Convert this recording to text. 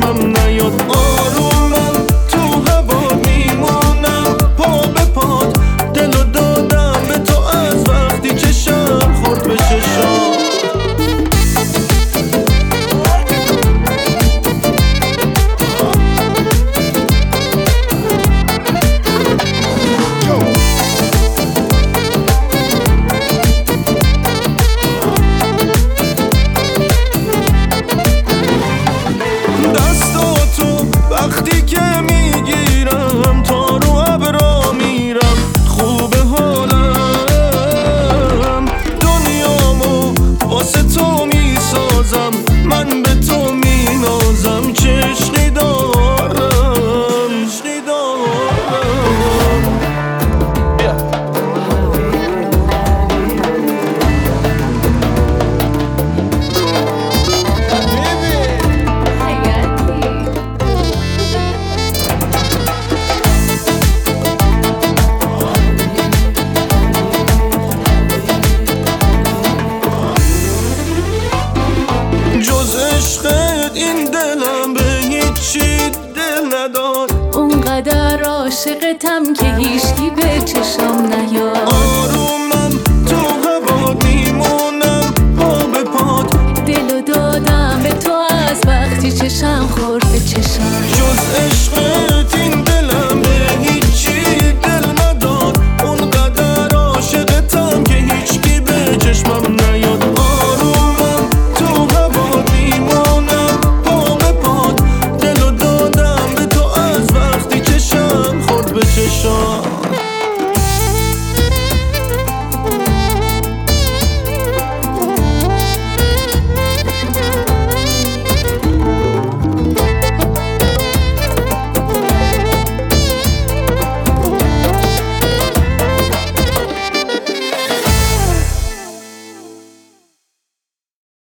یادم نیاد. آرومم تو هوا میمونم پا به پات، دلو دادم به تو از وقتی چشم خورد به چشم. دستاتو وقتی که میگیرم تا رو ابرا میرم، خوب حالم دنیامو واسه تو میسازم، من به تو مینازم، چه عشقی دارم، عشقی دارم. جز عشقت این دلم به هیچی دل نداد. اونقدر عاشقتم که هیچکی به چشم نیاد. آرومم تو هوا میمونم پا به پات، دلو دادم به تو از وقتی چشم خورد